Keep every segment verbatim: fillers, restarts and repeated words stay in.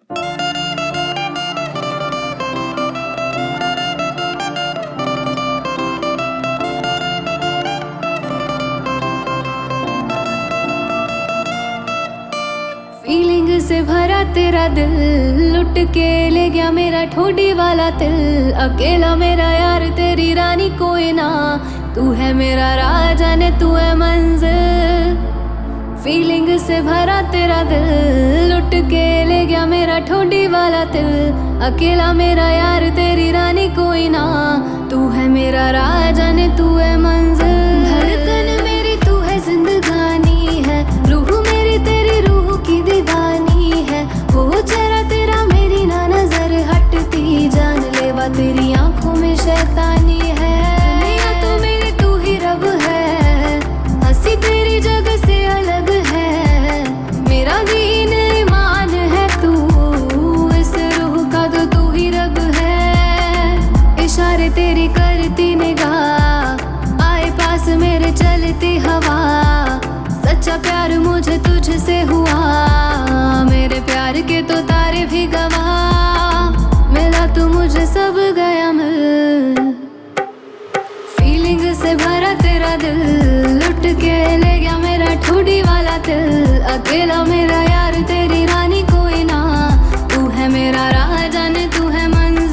Feeling से भरा तेरा दिल, लुट के ले गया मेरा ठोडी वाला दिल। अकेला मेरा यार तेरी रानी कोई ना, तू है मेरा राजा ने तू है मंजिल। फीलिंग से भरा तेरा दिल, लुट के ले गया मेरा ठोडी वाला दिल। अकेला मेरा यार तेरी रानी कोई ना, तू है मेरा राजा ने तू है मंजिल। धड़कन मेरी तू है जिंदगानी है, रूह मेरी तेरी रूह की दीवानी है। वो चेहरा तेरा मेरी ना नजर हटती, जान लेवा तेरी आंखों में शैतानी है। दुनिया तो मेरी तू ही रब है, हंसी तेरी जगह से अलग है। मेरा दीन ईमान है तू, इस रूह का तो तू ही रब है। इशारे तेरी करती निगाह, आए पास मेरे चलती हवा। सच्चा प्यार मुझे तुझसे हुआ, मेरे प्यार के तो तारे भी गवाह। मिला तू मुझे सब गया मिल, फीलिंग से भरा तेरा दिल। लुट के ले गया मेरा ठोडी वाला दिल। अकेला मेरा यार तेरी रानी कोई ना, तू है मेरा राजा ने तू है मंजिल।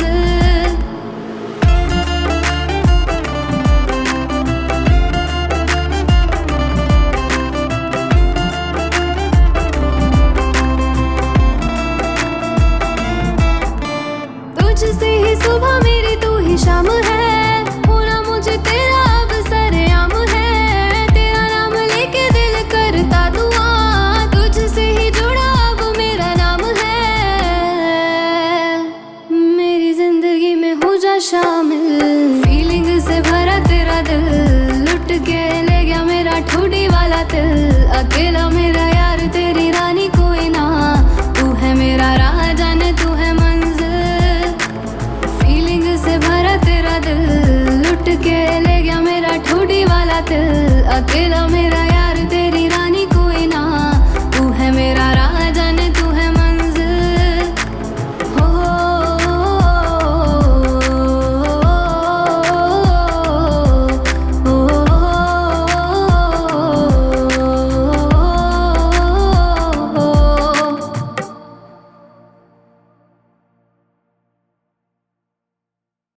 तुझसे ही सुबह मेरी तू ही शाम है, होना मुझे तेरा अब सरेआम है। तेरा नाम लेके दिल करता दुआ, तुझसे ही जुड़ा अब मेरा नाम है। मेरी जिंदगी में हो जा शामिल, फीलिंग से भरा तेरा दिल। लुट के ले गया मेरा ठोडी वाला दिल। अकेला मेरा यार तेरी रानी कोई ना, तू है मेरा राजा ने तू है मंजिल। से भरा तेरा दिल, लुट के ले गया मेरा ठोडी वाला दिल। अकेला मेरा